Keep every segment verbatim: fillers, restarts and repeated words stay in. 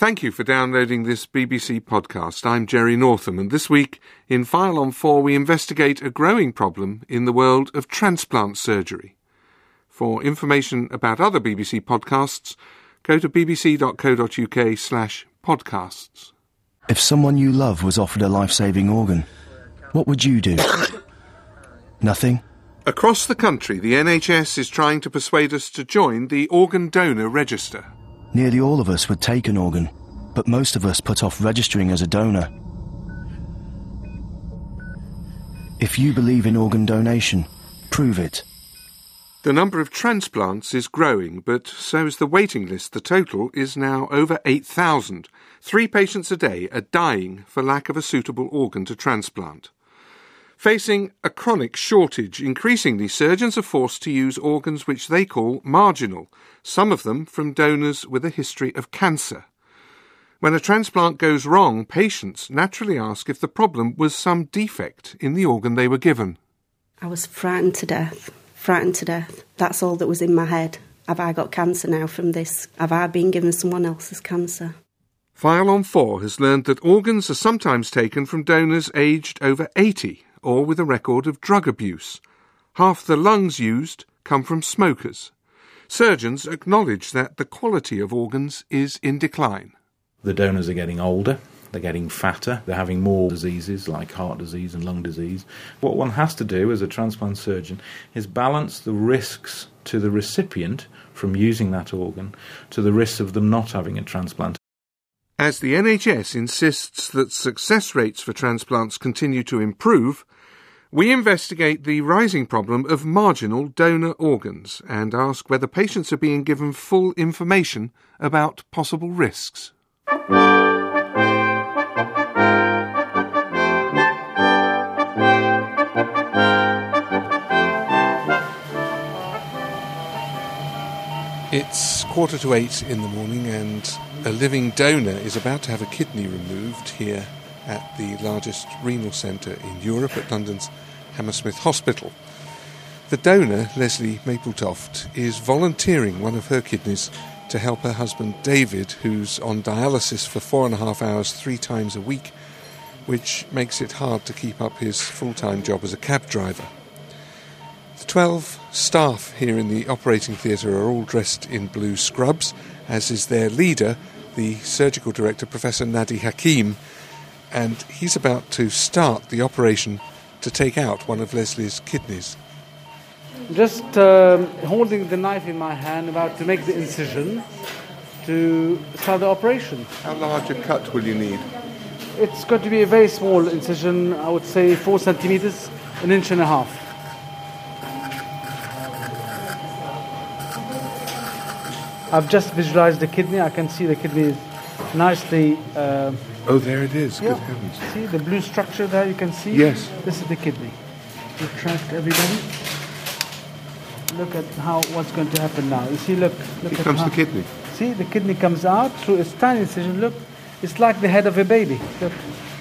Thank you for downloading this B B C podcast. I'm Jerry Northam, and this week in File on Four we investigate a growing problem in the world of transplant surgery. For information about other B B C podcasts, go to bbc.co.uk slash podcasts. If someone you love was offered a life-saving organ, what would you do? Nothing? Across the country, the N H S is trying to persuade us to join the Organ Donor Register. Nearly all of us would take an organ, but most of us put off registering as a donor. If you believe in organ donation, prove it. The number of transplants is growing, but so is the waiting list. The total is now over eight thousand. Three patients a day are dying for lack of a suitable organ to transplant. Facing a chronic shortage, increasingly surgeons are forced to use organs which they call marginal, some of them from donors with a history of cancer. When a transplant goes wrong, patients naturally ask if the problem was some defect in the organ they were given. I was frightened to death, frightened to death. That's all that was in my head. Have I got cancer now from this? Have I been given someone else's cancer? File on Four has learned that organs are sometimes taken from donors aged over eighty or with a record of drug abuse. Half the lungs used come from smokers. Surgeons acknowledge that the quality of organs is in decline. The donors are getting older, they're getting fatter, they're having more diseases like heart disease and lung disease. What one has to do as a transplant surgeon is balance the risks to the recipient from using that organ to the risks of them not having a transplant. As the N H S insists that success rates for transplants continue to improve, we investigate the rising problem of marginal donor organs and ask whether patients are being given full information about possible risks. It's quarter to eight in the morning and a living donor is about to have a kidney removed here at the largest renal centre in Europe at London's Hammersmith Hospital. The donor, Leslie Mapletoft, is volunteering one of her kidneys to help her husband David, who's on dialysis for four and a half hours three times a week, which makes it hard to keep up his full-time job as a cab driver. The twelve staff here in the operating theatre are all dressed in blue scrubs, as is their leader, the surgical director, Professor Nadi Hakim, and he's about to start the operation to take out one of Leslie's kidneys. Just um, holding the knife in my hand, about to make the incision to start the operation. How large a cut will you need? It's got to be a very small incision, I would say four centimetres, an inch and a half. I've just visualised the kidney. I can see the kidney is nicely... Uh, oh, there it is. Yeah. Good heavens. See the blue structure there, you can see? Yes. This is the kidney. Retract everybody. Look at how what's going to happen now. You see, look. look Here at comes how, the kidney. See, the kidney comes out through a tiny incision. Look, it's like the head of a baby. Look.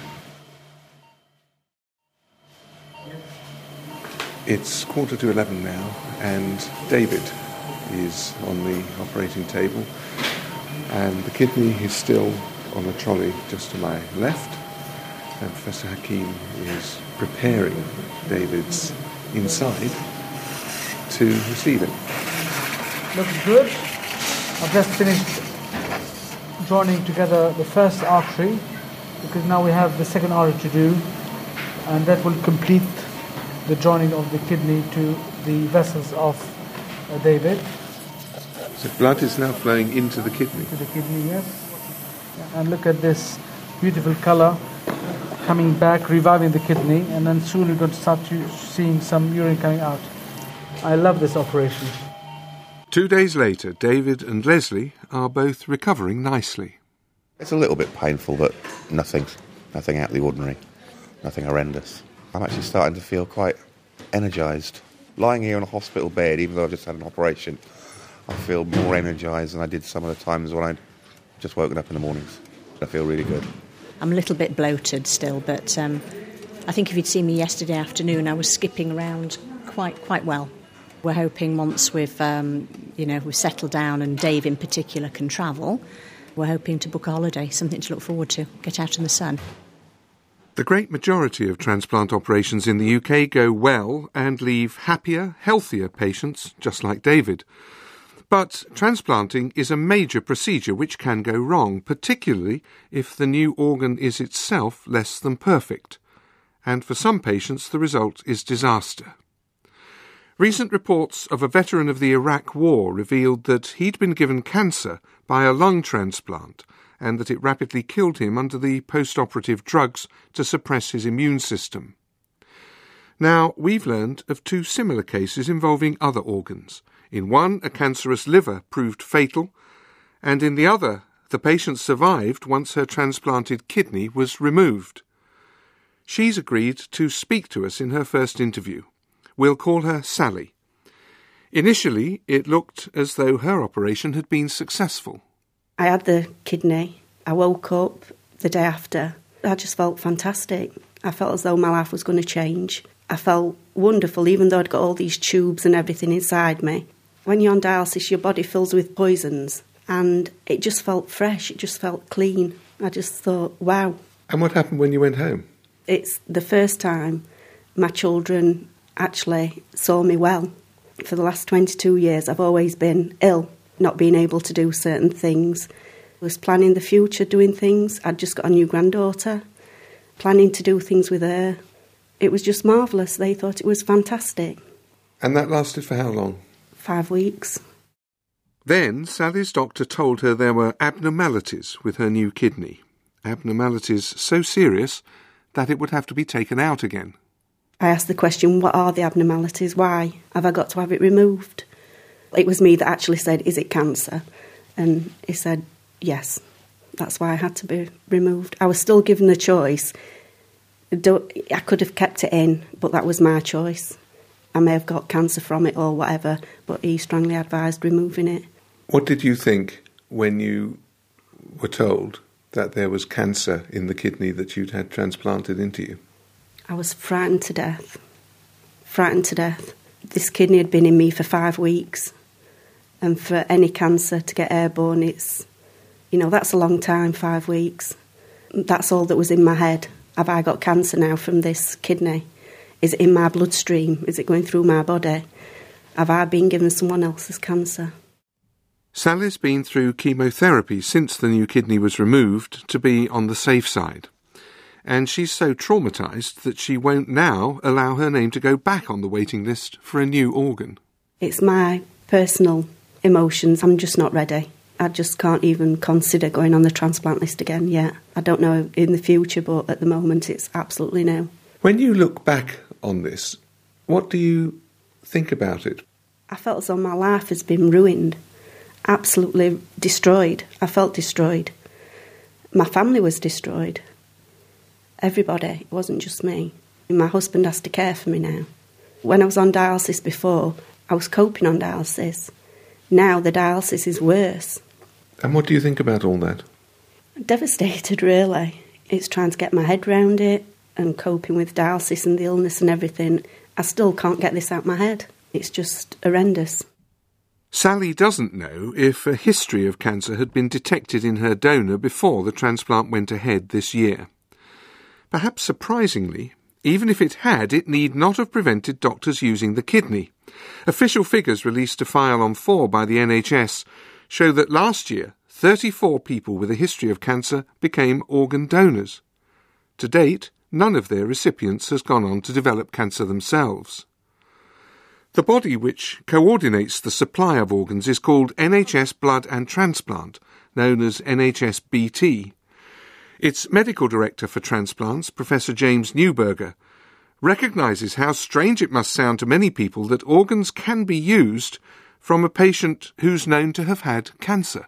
It's quarter to eleven now, and David is on the operating table, and the kidney is still on a trolley just to my left, and Professor Hakim is preparing David's inside to receive it. Looks good. I've just finished joining together the first artery, because now we have the second artery to do, and that will complete the joining of the kidney to the vessels of uh, David. So blood is now flowing into the kidney? To the kidney, yes. And look at this beautiful colour coming back, reviving the kidney, and then soon we're going to start to seeing some urine coming out. I love this operation. Two days later, David and Leslie are both recovering nicely. It's a little bit painful, but nothing, nothing out of the ordinary, nothing horrendous. I'm actually starting to feel quite energised. Lying here in a hospital bed, even though I've just had an operation, I feel more energised than I did some of the times when I'd just woken up in the mornings. I feel really good. I'm a little bit bloated still, but um, I think if you'd seen me yesterday afternoon, I was skipping around quite quite well. We're hoping once we've, um, you know, we've settled down and Dave in particular can travel, We're hoping to book a holiday, something to look forward to, get out in the sun. The great majority of transplant operations in the U K go well and leave happier, healthier patients, just like David. But transplanting is a major procedure which can go wrong, particularly if the new organ is itself less than perfect. And for some patients, the result is disaster. Recent reports of a veteran of the Iraq War revealed that he'd been given cancer by a lung transplant and that it rapidly killed him under the post-operative drugs to suppress his immune system. Now, we've learned of two similar cases involving other organs. In one, a cancerous liver proved fatal, and in the other, the patient survived once her transplanted kidney was removed. She's agreed to speak to us in her first interview. We'll call her Sally. Initially, it looked as though her operation had been successful. I had the kidney. I woke up the day after. I just felt fantastic. I felt as though my life was going to change. I felt wonderful, even though I'd got all these tubes and everything inside me. When you're on dialysis, your body fills with poisons, and it just felt fresh. It just felt clean. I just thought, wow. And what happened when you went home? It's the first time my children actually saw me well. For the last twenty-two years, I've always been ill, not being able to do certain things. I was planning the future, doing things. I'd just got a new granddaughter, planning to do things with her. It was just marvellous. They thought it was fantastic. And that lasted for how long? Five weeks. Then Sally's doctor told her there were abnormalities with her new kidney. Abnormalities so serious that it would have to be taken out again. I asked the question, what are the abnormalities? Why have I got to have it removed? It was me that actually said, is it cancer? And he said, yes, that's why I had to be removed. I was still given the choice. I could have kept it in, but that was my choice. I may have got cancer from it or whatever, but he strongly advised removing it. What did you think when you were told that there was cancer in the kidney that you'd had transplanted into you? I was frightened to death. Frightened to death. This kidney had been in me for five weeks. And for any cancer to get airborne, it's, you know, that's a long time, five weeks. That's all that was in my head. Have I got cancer now from this kidney? Is it in my bloodstream? Is it going through my body? Have I been given someone else's cancer? Sally's been through chemotherapy since the new kidney was removed to be on the safe side. And she's so traumatised that she won't now allow her name to go back on the waiting list for a new organ. It's my personal emotions. I'm just not ready. I just can't even consider going on the transplant list again yet. I don't know in the future, but at the moment it's absolutely no. When you look back on this, what do you think about it? I felt as though my life has been ruined, absolutely destroyed. I felt destroyed. My family was destroyed. Everybody, it wasn't just me. My husband has to care for me now. When I was on dialysis before, I was coping on dialysis. Now the dialysis is worse. And what do you think about all that? Devastated, really. It's trying to get my head round it and coping with dialysis and the illness and everything. I still can't get this out of my head. It's just horrendous. Sally doesn't know if a history of cancer had been detected in her donor before the transplant went ahead this year. Perhaps surprisingly, even if it had, it need not have prevented doctors using the kidney. Official figures released to File on four by the N H S show that last year, thirty-four people with a history of cancer became organ donors. To date, none of their recipients has gone on to develop cancer themselves. The body which coordinates the supply of organs is called N H S Blood and Transplant, known as N H S B T. Its medical director for transplants, Professor James Newberger, recognises how strange it must sound to many people that organs can be used from a patient who's known to have had cancer.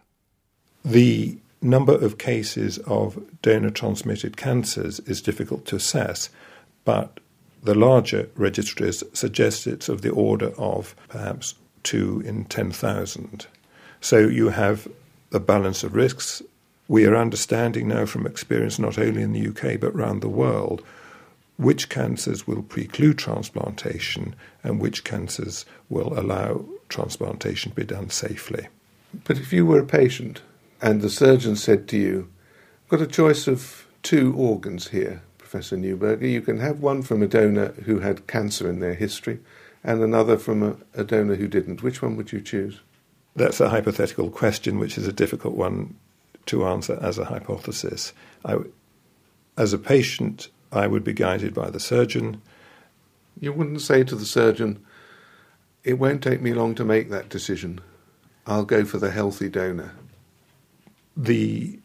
The number of cases of donor-transmitted cancers is difficult to assess, but the larger registries suggest it's of the order of perhaps two in ten thousand. So you have a balance of risks. We are understanding now from experience, not only in the U K but around the world, which cancers will preclude transplantation and which cancers will allow transplantation to be done safely. But if you were a patient and the surgeon said to you, "Got a choice of two organs here, Professor Neuberger. You can have one from a donor who had cancer in their history and another from a, a donor who didn't. Which one would you choose?" That's a hypothetical question, which is a difficult one to answer as a hypothesis. I, as a patient, I would be guided by the surgeon. You wouldn't say to the surgeon, "It won't take me long to make that decision. I'll go for the healthy donor." The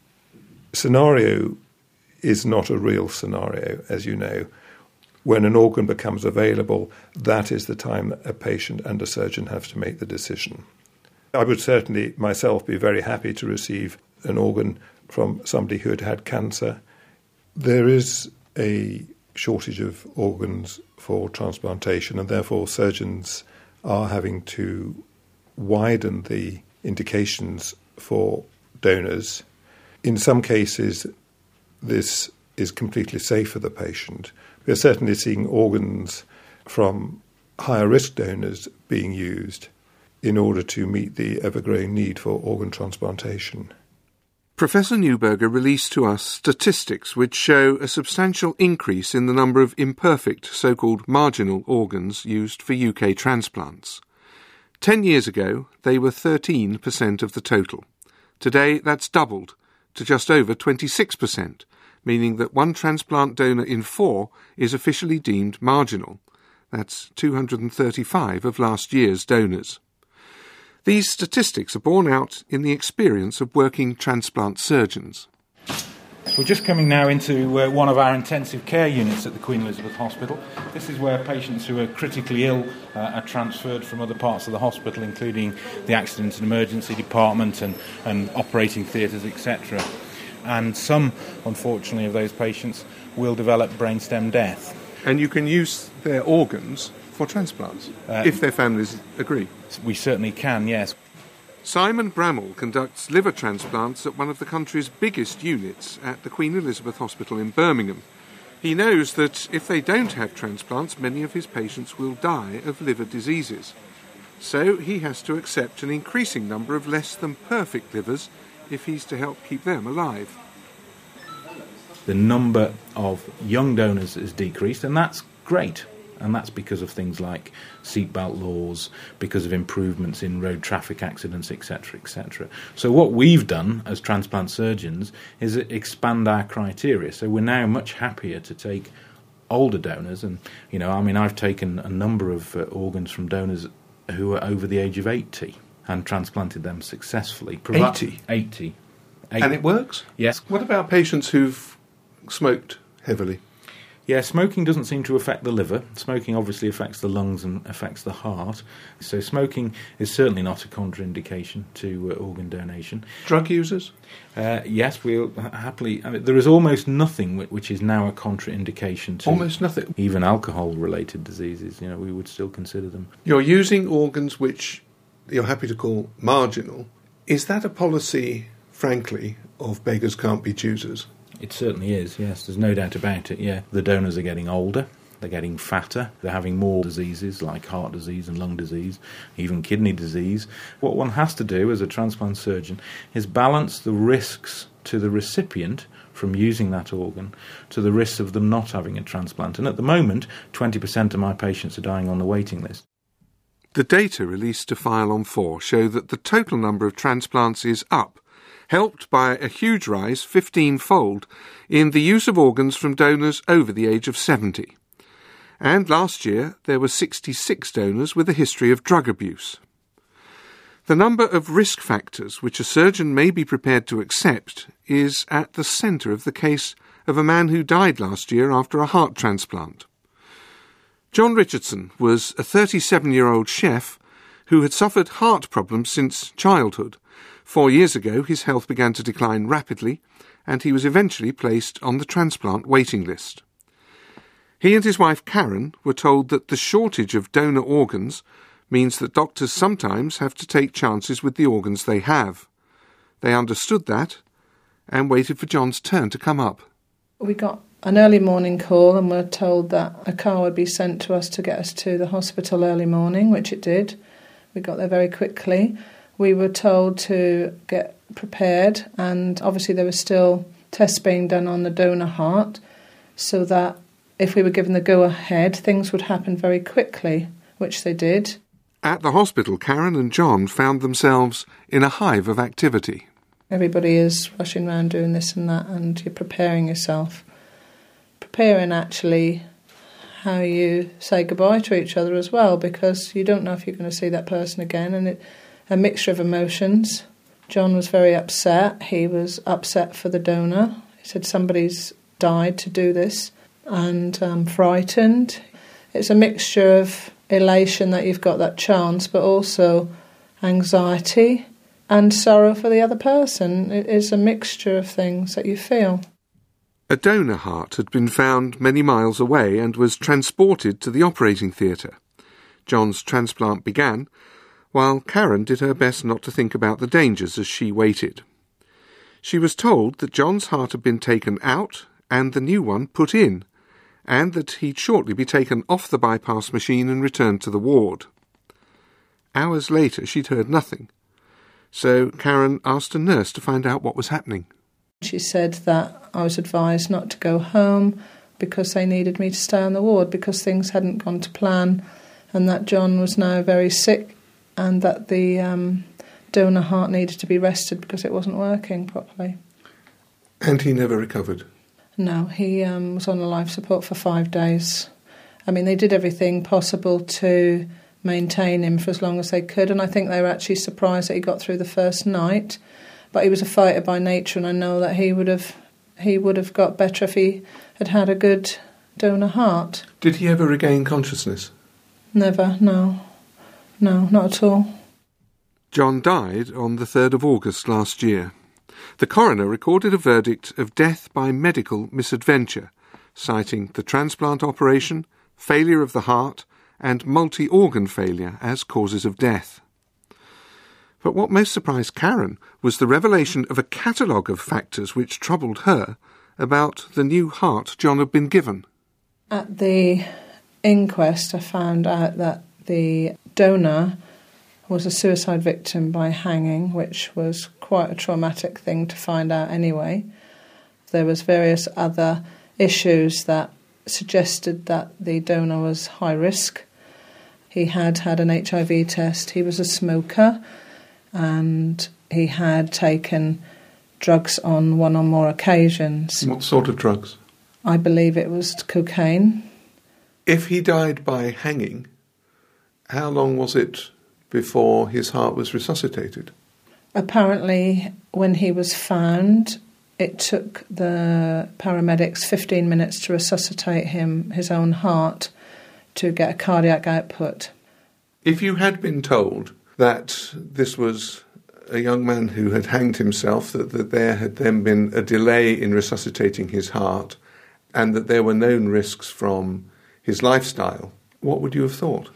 scenario is not a real scenario, as you know. When an organ becomes available, that is the time that a patient and a surgeon have to make the decision. I would certainly myself be very happy to receive an organ from somebody who had had cancer. There is a shortage of organs for transplantation, and therefore surgeons are having to widen the indications for donors. In some cases, this is completely safe for the patient. We are certainly seeing organs from higher risk donors being used in order to meet the ever-growing need for organ transplantation. Professor Neuberger released to us statistics which show a substantial increase in the number of imperfect, so-called marginal organs used for U K transplants. Ten years ago, they were thirteen percent of the total. Today, that's doubled to just over twenty-six percent, meaning that one transplant donor in four is officially deemed marginal. That's two hundred thirty-five of last year's donors. These statistics are borne out in the experience of working transplant surgeons. We're just coming now into uh, one of our intensive care units at the Queen Elizabeth Hospital. This is where patients who are critically ill uh, are transferred from other parts of the hospital, including the accident and emergency department and, and operating theatres, et cetera. And some, unfortunately, of those patients will develop brainstem death. And you can use their organs for transplants, uh, if their families agree. We certainly can, yes. Simon Bramall conducts liver transplants at one of the country's biggest units at the Queen Elizabeth Hospital in Birmingham. He knows that if they don't have transplants, many of his patients will die of liver diseases. So he has to accept an increasing number of less than perfect livers if he's to help keep them alive. The number of young donors has decreased, and that's great. And that's because of things like seatbelt laws, because of improvements in road traffic accidents, et cetera, et cetera. So what we've done as transplant surgeons is expand our criteria. So we're now much happier to take older donors. And, you know, I mean, I've taken a number of uh, organs from donors who are over the age of eighty and transplanted them successfully. Provi- eighty? eighty. eighty. And it works? Yes. What about patients who've smoked heavily? Yeah, smoking doesn't seem to affect the liver. Smoking obviously affects the lungs and affects the heart. So smoking is certainly not a contraindication to uh, organ donation. Drug users? Uh, yes, we'll happily... I mean, there is almost nothing which is now a contraindication to... Almost nothing? Even alcohol-related diseases, you know, we would still consider them. You're using organs which you're happy to call marginal. Is that a policy, frankly, of beggars can't be choosers? It certainly is, yes, there's no doubt about it, yeah. The donors are getting older, they're getting fatter, they're having more diseases like heart disease and lung disease, even kidney disease. What one has to do as a transplant surgeon is balance the risks to the recipient from using that organ to the risks of them not having a transplant. And at the moment, twenty percent of my patients are dying on the waiting list. The data released to File on four show that the total number of transplants is up, helped by a huge rise, fifteen-fold, in the use of organs from donors over the age of seventy. And last year there were sixty-six donors with a history of drug abuse. The number of risk factors which a surgeon may be prepared to accept is at the centre of the case of a man who died last year after a heart transplant. John Richardson was a thirty-seven-year-old chef who had suffered heart problems since childhood. Four years ago, his health began to decline rapidly, and he was eventually placed on the transplant waiting list. He and his wife Karen were told that the shortage of donor organs means that doctors sometimes have to take chances with the organs they have. They understood that and waited for John's turn to come up. We got an early morning call and were told that a car would be sent to us to get us to the hospital early morning, which it did. We got there very quickly. we were told to get prepared, and obviously there were still tests being done on the donor heart, so that if we were given the go-ahead, things would happen very quickly, which they did. At the hospital, Karen and John found themselves in a hive of activity. Everybody is rushing around doing this and that, and you're preparing yourself. Preparing actually how you say goodbye to each other as well, because you don't know if you're going to see that person again, and it, a mixture of emotions. John was very upset. He was upset for the donor. He said somebody's died to do this, and um, frightened. It's a mixture of elation that you've got that chance, but also anxiety and sorrow for the other person. It is a mixture of things that you feel. A donor heart had been found many miles away and was transported to the operating theatre. John's transplant began, while Karen did her best not to think about the dangers as she waited. She was told that John's heart had been taken out and the new one put in, and that he'd shortly be taken off the bypass machine and returned to the ward. Hours later she'd heard nothing, so Karen asked a nurse to find out what was happening. She said that I was advised not to go home because they needed me to stay on the ward because things hadn't gone to plan, and that John was now very sick, and that the um, donor heart needed to be rested because it wasn't working properly. And he never recovered? No, he um, was on a life support for five days. I mean, they did everything possible to maintain him for as long as they could, and I think they were actually surprised that he got through the first night. But he was a fighter by nature, and I know that he would have he would have got better if he had had a good donor heart. Did he ever regain consciousness? Never, no. No, not at all. John died on the third of August last year. The coroner recorded a verdict of death by medical misadventure, citing the transplant operation, failure of the heart, and multi-organ failure as causes of death. But what most surprised Karen was the revelation of a catalogue of factors which troubled her about the new heart John had been given. At the inquest, I found out that the donor was a suicide victim by hanging, which was quite a traumatic thing to find out anyway. There was various other issues that suggested that the donor was high risk. He had had an H I V test, he was a smoker, and he had taken drugs on one or more occasions. What sort of drugs? I believe it was cocaine. If he died by hanging, how long was it before his heart was resuscitated? Apparently, when he was found, it took the paramedics fifteen minutes to resuscitate him, his own heart, to get a cardiac output. If you had been told that this was a young man who had hanged himself, that, that there had then been a delay in resuscitating his heart, and that there were known risks from his lifestyle, what would you have thought?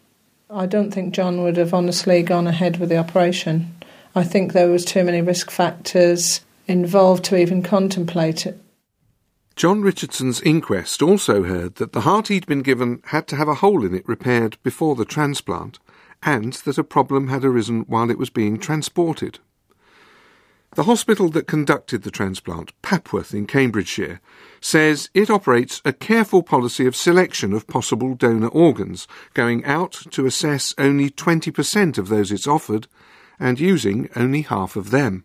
I don't think John would have honestly gone ahead with the operation. I think there was too many risk factors involved to even contemplate it. John Richardson's inquest also heard that the heart he'd been given had to have a hole in it repaired before the transplant, and that a problem had arisen while it was being transported. The hospital that conducted the transplant, Papworth in Cambridgeshire, says it operates a careful policy of selection of possible donor organs, going out to assess only twenty percent of those it's offered and using only half of them.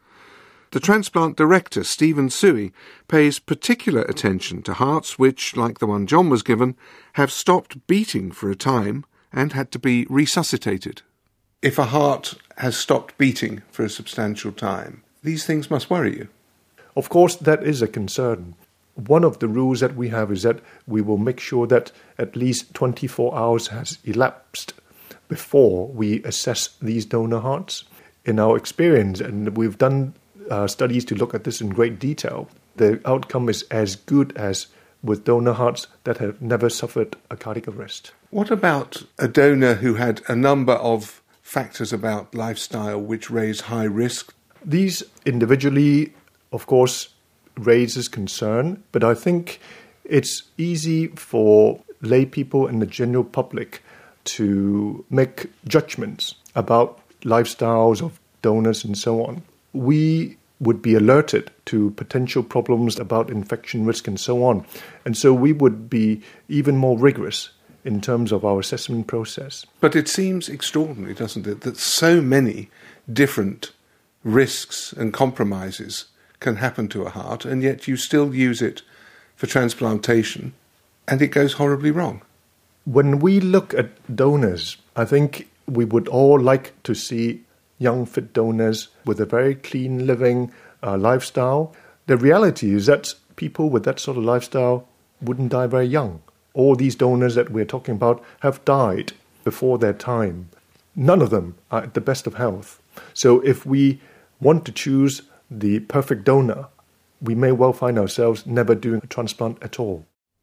The transplant director, Stephen Suey, pays particular attention to hearts which, like the one John was given, have stopped beating for a time and had to be resuscitated. If a heart has stopped beating for a substantial time, these things must worry you. Of course, that is a concern. One of the rules that we have is that we will make sure that at least twenty-four hours has elapsed before we assess these donor hearts. In our experience, and we've done uh, studies to look at this in great detail, the outcome is as good as with donor hearts that have never suffered a cardiac arrest. What about a donor who had a number of factors about lifestyle which raise high risk? These individually, of course, raises concern, but I think it's easy for lay people and the general public to make judgments about lifestyles of donors and so on, we would be alerted to potential problems about infection risk and so on. And so we would be even more rigorous in terms of our assessment process. But it seems extraordinary, doesn't it, that so many different risks and compromises can happen to a heart, and yet you still use it for transplantation, and it goes horribly wrong. When we look at donors, I think we would all like to see young, fit donors with a very clean living uh, lifestyle. The reality is that people with that sort of lifestyle wouldn't die very young. All these donors that we're talking about have died before their time. None of them are at the best of health. So if we want to choose the perfect donor, we may well find ourselves never doing a transplant at all.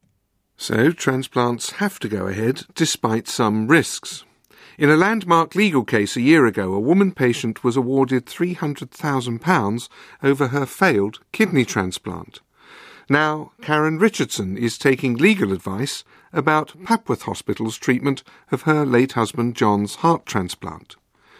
So transplants have to go ahead despite some risks. In a landmark legal case a year ago, a woman patient was awarded three hundred thousand pounds over her failed kidney transplant. Now, Karen Richardson is taking legal advice about Papworth Hospital's treatment of her late husband John's heart transplant.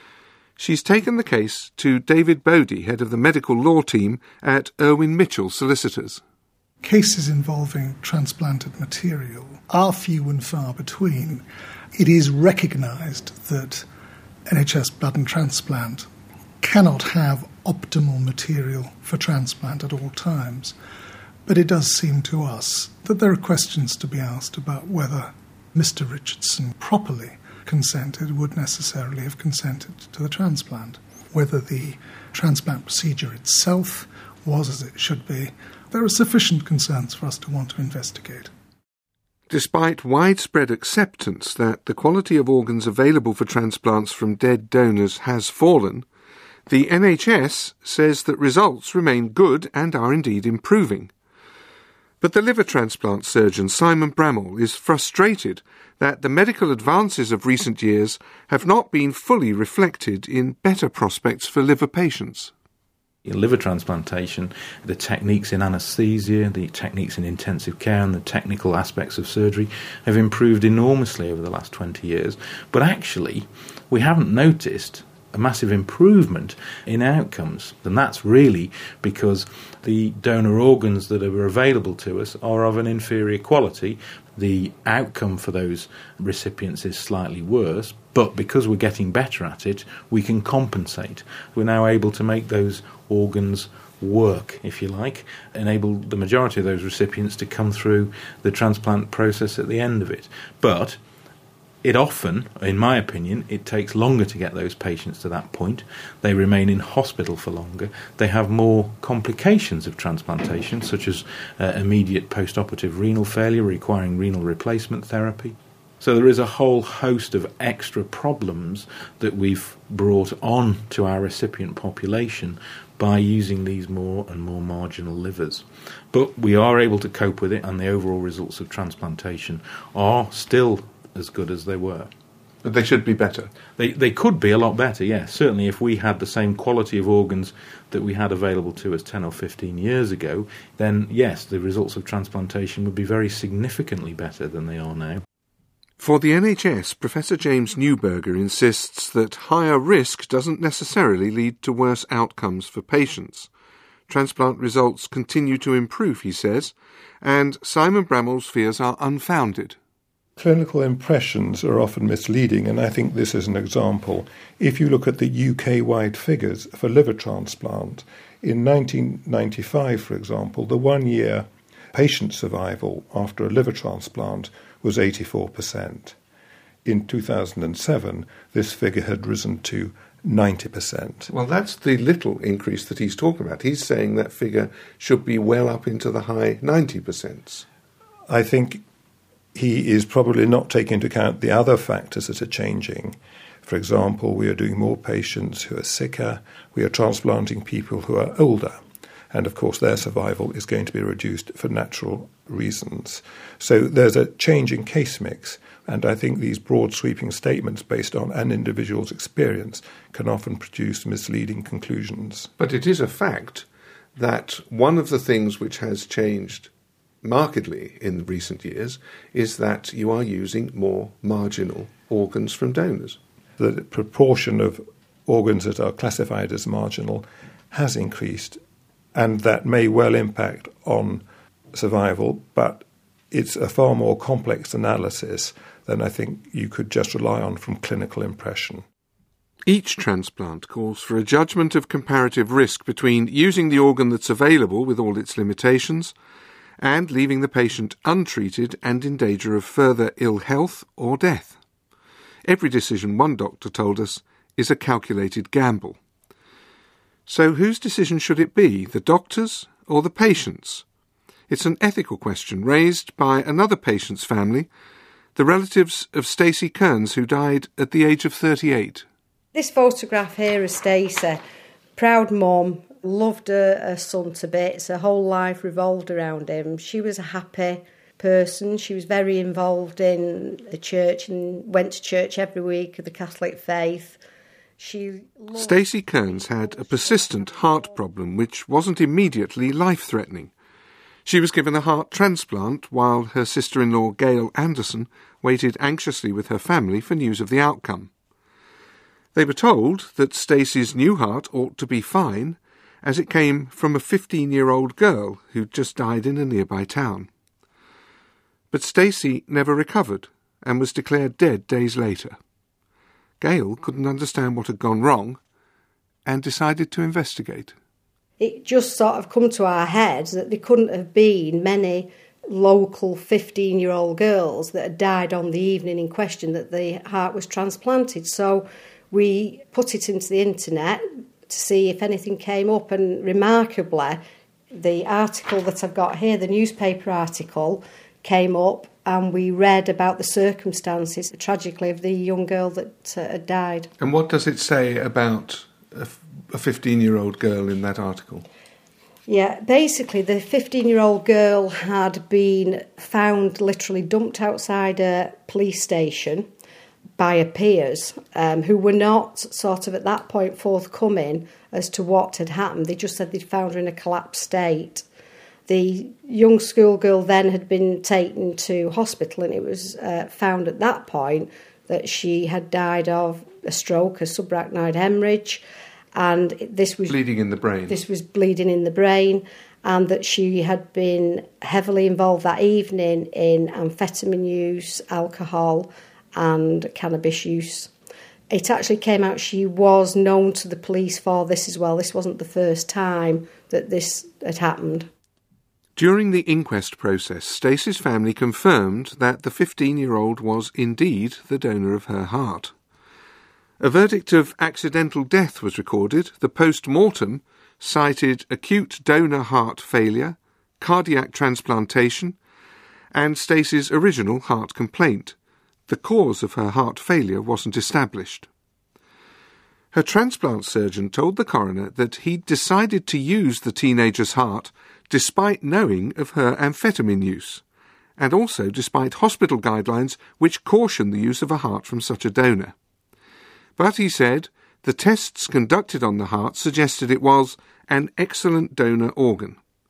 She's taken the case to David Bodie, head of the medical law team at Irwin Mitchell Solicitors. Cases involving transplanted material are few and far between. It is recognised that N H S blood and transplant cannot have optimal material for transplant at all times. But it does seem to us that there are questions to be asked about whether Mister Richardson properly consented, would necessarily have consented to the transplant. Whether the transplant procedure itself was as it should be, there are sufficient concerns for us to want to investigate. Despite widespread acceptance that the quality of organs available for transplants from dead donors has fallen, the N H S says that results remain good and are indeed improving. But the liver transplant surgeon Simon Bramall is frustrated that the medical advances of recent years have not been fully reflected in better prospects for liver patients. In liver transplantation, the techniques in anaesthesia, the techniques in intensive care and the technical aspects of surgery have improved enormously over the last twenty years. But actually, we haven't noticed a massive improvement in outcomes. And that's really because the donor organs that are available to us are of an inferior quality. The outcome for those recipients is slightly worse, but because we're getting better at it, we can compensate. We're now able to make those organs work, if you like, enable the majority of those recipients to come through the transplant process at the end of it. But it often, in my opinion, it takes longer to get those patients to that point. They remain in hospital for longer. They have more complications of transplantation, such as uh, immediate post-operative renal failure requiring renal replacement therapy. So there is a whole host of extra problems that we've brought on to our recipient population by using these more and more marginal livers. But we are able to cope with it, and the overall results of transplantation are still as good as they were. But they should be better. They they could be a lot better, yes. Certainly if we had the same quality of organs that we had available to us ten or fifteen years ago, then yes, the results of transplantation would be very significantly better than they are now. For the N H S, Professor James Newberger insists that higher risk doesn't necessarily lead to worse outcomes for patients. Transplant results continue to improve, he says, and Simon Bramall's fears are unfounded. Clinical impressions are often misleading, and I think this is an example. If you look at the U K-wide figures for liver transplant, in nineteen ninety-five, for example, the one-year patient survival after a liver transplant was eighty-four percent. In two thousand seven, this figure had risen to ninety percent. Well, that's the little increase that he's talking about. He's saying that figure should be well up into the high ninety percent. I think he is probably not taking into account the other factors that are changing. For example, we are doing more patients who are sicker. We are transplanting people who are older. And, of course, their survival is going to be reduced for natural reasons. So there's a change in case mix. And I think these broad sweeping statements based on an individual's experience can often produce misleading conclusions. But it is a fact that one of the things which has changed markedly in recent years is that you are using more marginal organs from donors. The proportion of organs that are classified as marginal has increased, and that may well impact on survival, but it's a far more complex analysis than I think you could just rely on from clinical impression. Each transplant calls for a judgment of comparative risk between using the organ that's available with all its limitations and leaving the patient untreated and in danger of further ill health or death. Every decision, one doctor told us, is a calculated gamble. So whose decision should it be, the doctor's or the patient's? It's an ethical question raised by another patient's family, the relatives of Stacey Kearns, who died at the age of thirty-eight. This photograph here is Stacey, proud mum, loved her, her son to bits. Her whole life revolved around him. She was a happy person. She was very involved in the church and went to church every week of the Catholic faith. She Stacey Kearns had a persistent heart problem which wasn't immediately life-threatening. She was given a heart transplant while her sister-in-law Gail Anderson waited anxiously with her family for news of the outcome. They were told that Stacey's new heart ought to be fine, as it came from a fifteen-year-old girl who'd just died in a nearby town. But Stacey never recovered and was declared dead days later. Gail couldn't understand what had gone wrong and decided to investigate. It just sort of come to our heads that there couldn't have been many local fifteen-year-old girls that had died on the evening in question that the heart was transplanted. So we put it into the internet to see if anything came up, and remarkably, the article that I've got here, the newspaper article, came up, and we read about the circumstances, tragically, of the young girl that uh, had died. And what does it say about a fifteen-year-old girl in that article? Yeah, basically the fifteen-year-old girl had been found literally dumped outside a police station by her peers, um, who were not sort of at that point forthcoming as to what had happened. They just said they'd found her in a collapsed state. The young schoolgirl then had been taken to hospital, and it was uh, found at that point that she had died of a stroke, a subarachnoid hemorrhage, and this was bleeding in the brain. This was bleeding in the brain, and that she had been heavily involved that evening in amphetamine use, alcohol, and cannabis use. It actually came out she was known to the police for this as well. This wasn't the first time that this had happened. During the inquest process, Stacey's family confirmed that the fifteen-year-old was indeed the donor of her heart. A verdict of accidental death was recorded. The post-mortem cited acute donor heart failure, cardiac transplantation, and Stacey's original heart complaint. The cause of her heart failure wasn't established. Her transplant surgeon told the coroner that he'd decided to use the teenager's heart despite knowing of her amphetamine use, and also despite hospital guidelines which caution the use of a heart from such a donor. But, he said, the tests conducted on the heart suggested it was an excellent donor organ.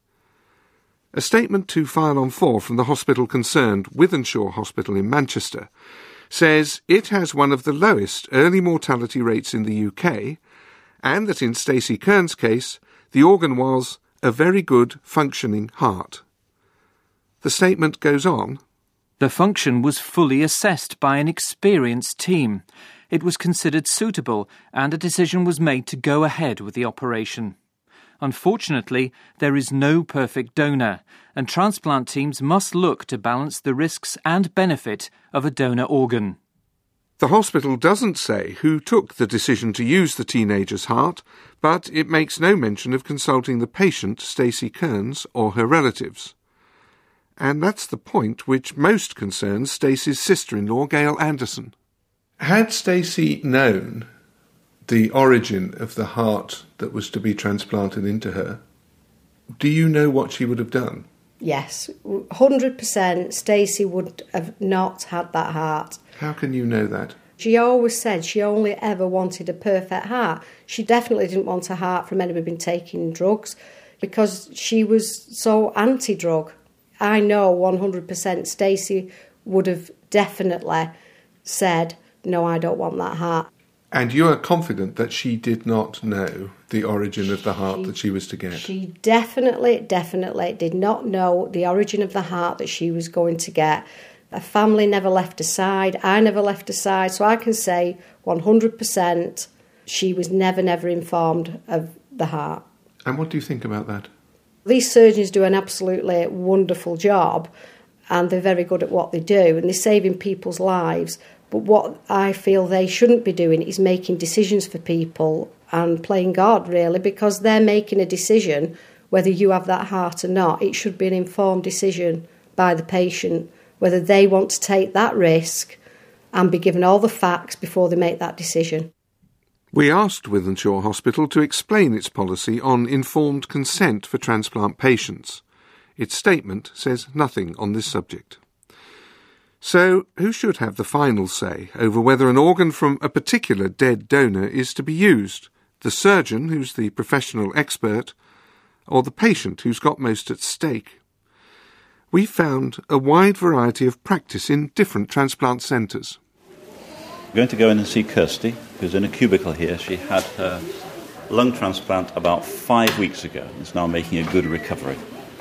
A statement to File on four from the hospital concerned, Wythenshawe Hospital in Manchester, says it has one of the lowest early mortality rates in the U K, and that in Stacey Kearns' case, the organ was a very good functioning heart. The statement goes on. The function was fully assessed by an experienced team. It was considered suitable, and a decision was made to go ahead with the operation. Unfortunately, there is no perfect donor, and transplant teams must look to balance the risks and benefit of a donor organ. The hospital doesn't say who took the decision to use the teenager's heart, but it makes no mention of consulting the patient, Stacey Kearns, or her relatives. And that's the point which most concerns Stacey's sister-in-law, Gail Anderson. Had Stacey known the origin of the heart that was to be transplanted into her, do you know what she would have done? Yes, one hundred percent Stacey would have not had that heart. How can you know that? She always said she only ever wanted a perfect heart. She definitely didn't want a heart from anybody been taking drugs, because she was so anti-drug. I know one hundred percent Stacey would have definitely said, no, I don't want that heart. And you are confident that she did not know the origin of the heart she, that she was to get? She definitely, definitely did not know the origin of the heart that she was going to get. Her family never left her side. I never left her side. So I can say one hundred percent she was never, never informed of the heart. And what do you think about that? These surgeons do an absolutely wonderful job, and they're very good at what they do, and they're saving people's lives. But what I feel they shouldn't be doing is making decisions for people and playing God, really, because they're making a decision whether you have that heart or not. It should be an informed decision by the patient, whether they want to take that risk and be given all the facts before they make that decision. We asked Wythenshawe Hospital to explain its policy on informed consent for transplant patients. Its statement says nothing on this subject. So, who should have the final say over whether an organ from a particular dead donor is to be used? The surgeon, who's the professional expert, or the patient who's got most at stake? We found a wide variety of practice in different transplant centres. I'm going to go in and see Kirsty, who's in a cubicle here. She had her lung transplant about five weeks ago and is now making a good recovery.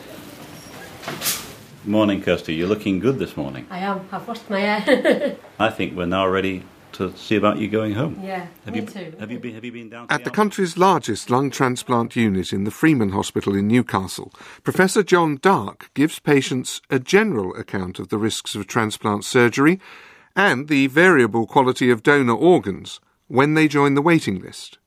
Morning, Kirsty. You're looking good this morning. I am. I've washed my hair. I think we're now ready to see about you going home. Yeah, have me you, too. Have you been, have you been down to At the the country's largest lung transplant unit in the Freeman Hospital in Newcastle, Professor John Dark gives patients a general account of the risks of transplant surgery and the variable quality of donor organs when they join the waiting list.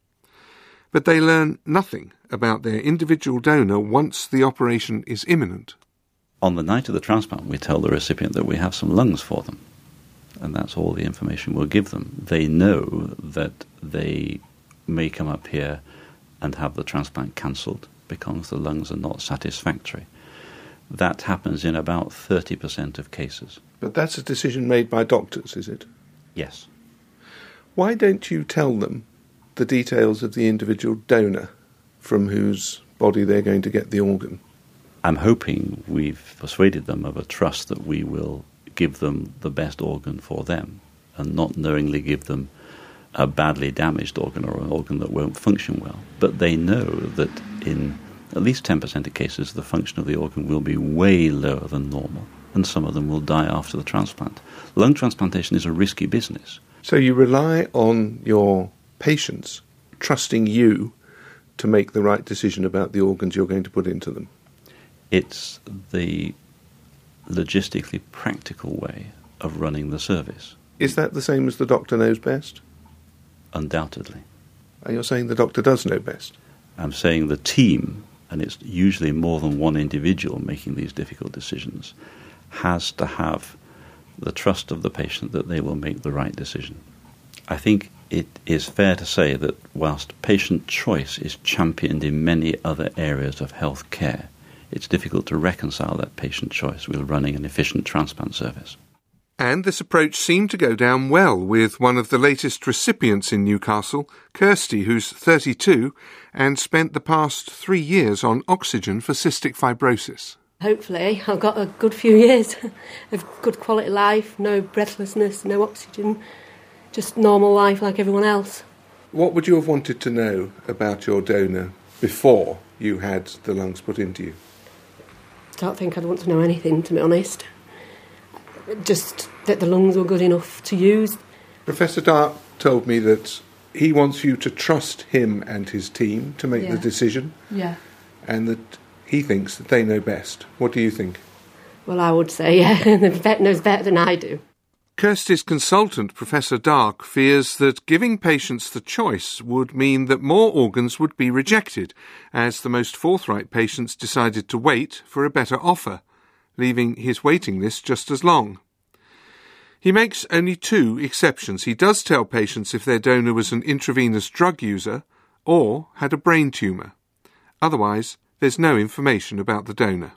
But they learn nothing about their individual donor once the operation is imminent. On the night of the transplant, we tell the recipient that we have some lungs for them, and that's all the information we'll give them. They know that they may come up here and have the transplant cancelled because the lungs are not satisfactory. That happens in about thirty percent of cases. But that's a decision made by doctors, is it? Yes. Why don't you tell them the details of the individual donor from whose body they're going to get the organ? I'm hoping we've persuaded them of a trust that we will give them the best organ for them and not knowingly give them a badly damaged organ or an organ that won't function well. But they know that in at least ten percent of cases the function of the organ will be way lower than normal, and some of them will die after the transplant. Lung transplantation is a risky business. So you rely on your patients trusting you to make the right decision about the organs you're going to put into them? It's the logistically practical way of running the service. Is that the same as the doctor knows best? Undoubtedly. Are you saying the doctor does know best? I'm saying the team, and it's usually more than one individual making these difficult decisions, has to have the trust of the patient that they will make the right decision. I think it is fair to say that whilst patient choice is championed in many other areas of health care, it's difficult to reconcile that patient choice with running an efficient transplant service. And this approach seemed to go down well with one of the latest recipients in Newcastle, Kirsty, who's thirty-two, and spent the past three years on oxygen for cystic fibrosis. Hopefully, I've got a good few years of good quality life, no breathlessness, no oxygen, just normal life like everyone else. What would you have wanted to know about your donor before you had the lungs put into you? I don't think I'd want to know anything, to be honest. Just that the lungs were good enough to use. Professor Dark told me that he wants you to trust him and his team to make yeah. the decision. Yeah. And that he thinks that they know best. What do you think? Well, I would say, yeah, the vet knows better than I do. Kirsty's consultant, Professor Dark, fears that giving patients the choice would mean that more organs would be rejected, as the most forthright patients decided to wait for a better offer, leaving his waiting list just as long. He makes only two exceptions. He does tell patients if their donor was an intravenous drug user or had a brain tumour. Otherwise, there's no information about the donor.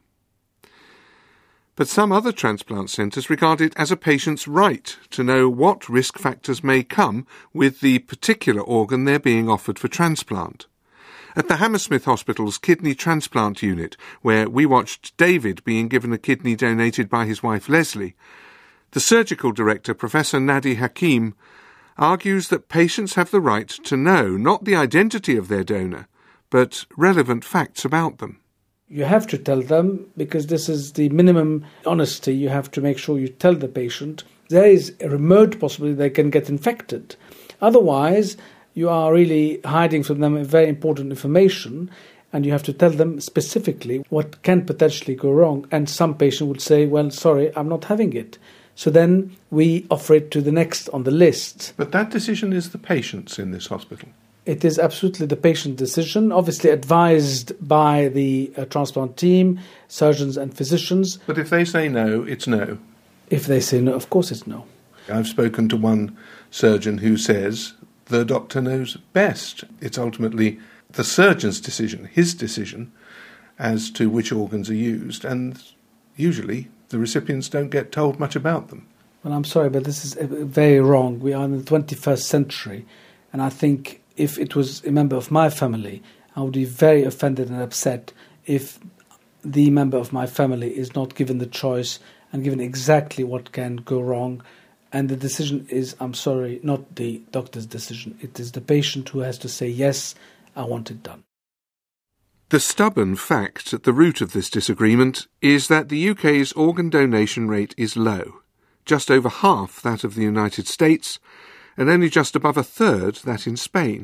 But some other transplant centres regard it as a patient's right to know what risk factors may come with the particular organ they're being offered for transplant. At the Hammersmith Hospital's kidney transplant unit, where we watched David being given a kidney donated by his wife Leslie, the surgical director, Professor Nadi Hakim, argues that patients have the right to know not the identity of their donor, but relevant facts about them. You have to tell them, because this is the minimum honesty. You have to make sure you tell the patient. There is a remote possibility they can get infected. Otherwise, you are really hiding from them very important information, and you have to tell them specifically what can potentially go wrong. And some patient would say, well, sorry, I'm not having it. So then we offer it to the next on the list. But that decision is the patient's in this hospital. It is absolutely the patient's decision, obviously advised by the uh, transplant team, surgeons and physicians. But if they say no, it's no. If they say no, of course it's no. I've spoken to one surgeon who says the doctor knows best. It's ultimately the surgeon's decision, his decision, as to which organs are used, and usually the recipients don't get told much about them. Well, I'm sorry, but this is very wrong. We are in the twenty-first century, and I think if it was a member of my family, I would be very offended and upset if the member of my family is not given the choice and given exactly what can go wrong. And the decision is, I'm sorry, not the doctor's decision. It is the patient who has to say, yes, I want it done. The stubborn fact at the root of this disagreement is that the U K's organ donation rate is low, just over half that of the United States, and only just above a third that in Spain.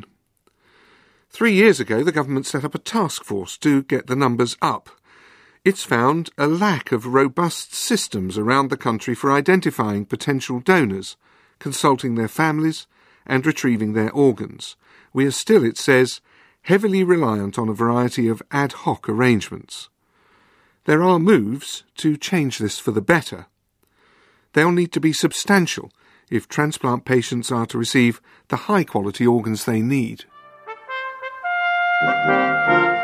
Three years ago, the government set up a task force to get the numbers up. It's found a lack of robust systems around the country for identifying potential donors, consulting their families, and retrieving their organs. We are still, it says, heavily reliant on a variety of ad hoc arrangements. There are moves to change this for the better. They'll need to be substantial if transplant patients are to receive the high-quality organs they need.